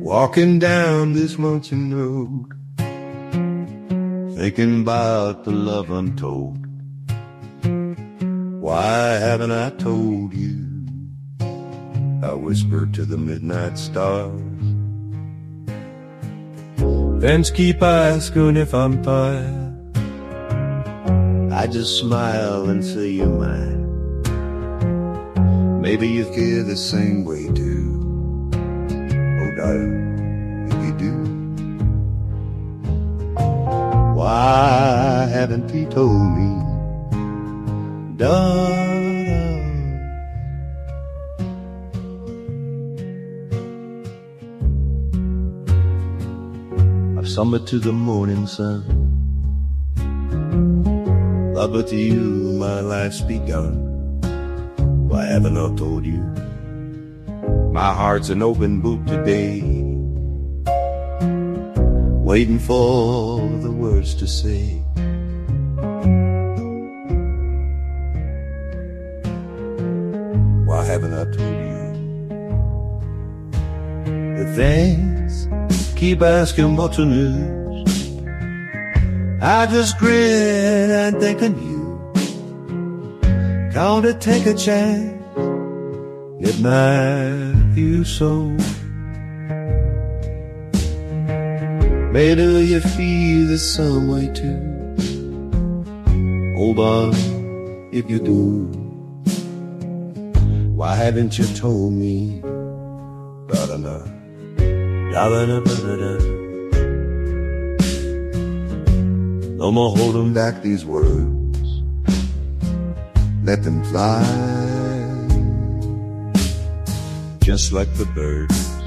Walking down this lonesome road, thinking about the love untold. Why haven't I told you? I whisper to the midnight stars. Fans keep asking if I'm tired. I just smile and say you're mine. Maybe you feel the same way too. Oh darling, if you do, why haven't you told me, darling? I've summoned to the morning sun. Love with you, my life's begun. Why haven't I told you? My heart's an open book today, waiting for the words to say. Why haven't I told you? The things keep asking what's the news. I just grin and think of you. Gonna take a chance, it might feel so. Maybe you feel the same way too. Hold on, if you do. Why haven't you told me? Da-da-da, da-da-da-da-da. No more holding back these words. Let them fly, just like the bird.